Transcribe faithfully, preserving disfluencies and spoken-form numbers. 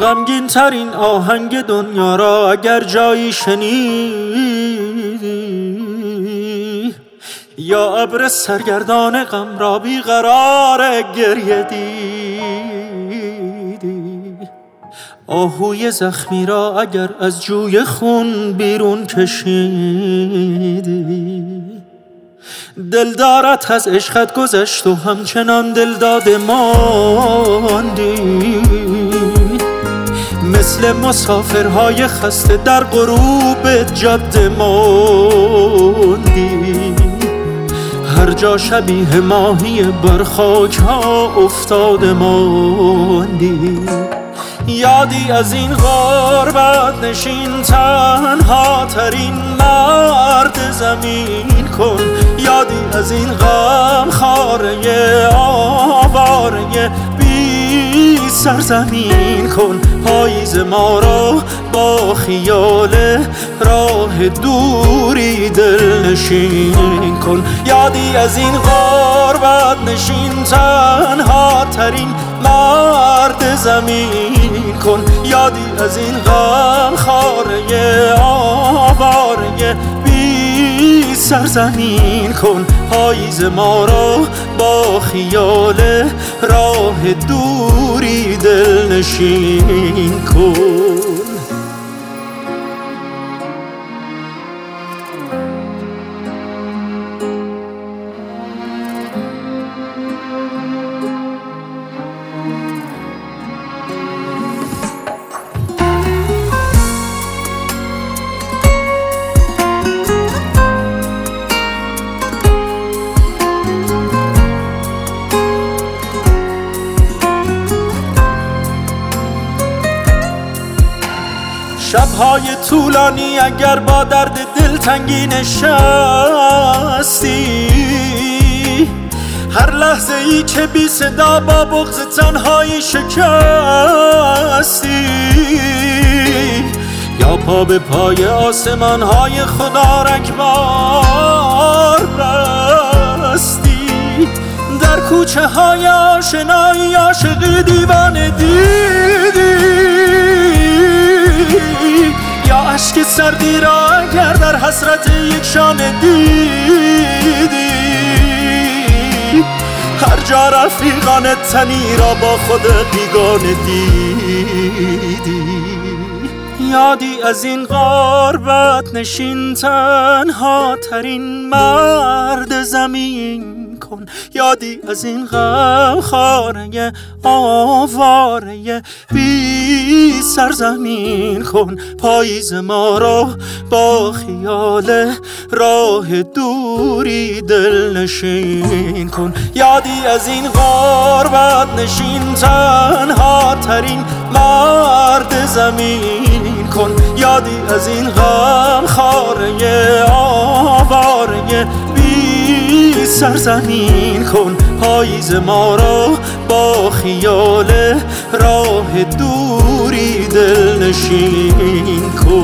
غمگین ترین آهنگ دنیا را اگر جایی شنیدی، یا ابر سرگردان غم را بیقرار گریه دیدی، آهوی زخمی را اگر از جوی خون بیرون کشیدی، دلدارت از عشقت گذشت و همچنان دلداد ماندی، مثل مسافرهای خسته در غروب جاده ماندی، هر جا شبیه ماهی بر خاک ها افتاده ماندی. یادی از این غربت نشین تنها ترین مرد زمین کن، یادی از این غم خاره آواره بی سرزمین کن، پاییز ما را با خیال راه دوری دل نشین کن. یادی از این غربت نشین تنها ترین مرد زمین کن، یادی از این غم خاره آواره بی سرزمین کن، پاییز ما را با خیال راه دوری دل نشین کن. شب‌های طولانی اگر با درد دلتنگی نشستی، هر لحظه ای که بی صدا با بغض تنهایی شکستی، یا پا به پای آسمان های خدا رگبار بستی، در کوچه های آشنایی عاشقی دیوانه دیدی، یا عشق سردی را اگر در حسرت یک شانه دیدی، هر جا رفیقان تنی را با خود بیگانه دیدی. یادی از این غربت نشین تنها ترین مرد زمین کن، یادی از این غم خاره آواره بی سرزمین کن، پاییز ما را با خیال راه دوری دل نشین کن. یادی از این غربت نشین تنها ترین مرد زمین کن، یادی از این غم خاره آواره بی سرزمین کن، پاییز ما را با خیال راه دوری دل نشین کن.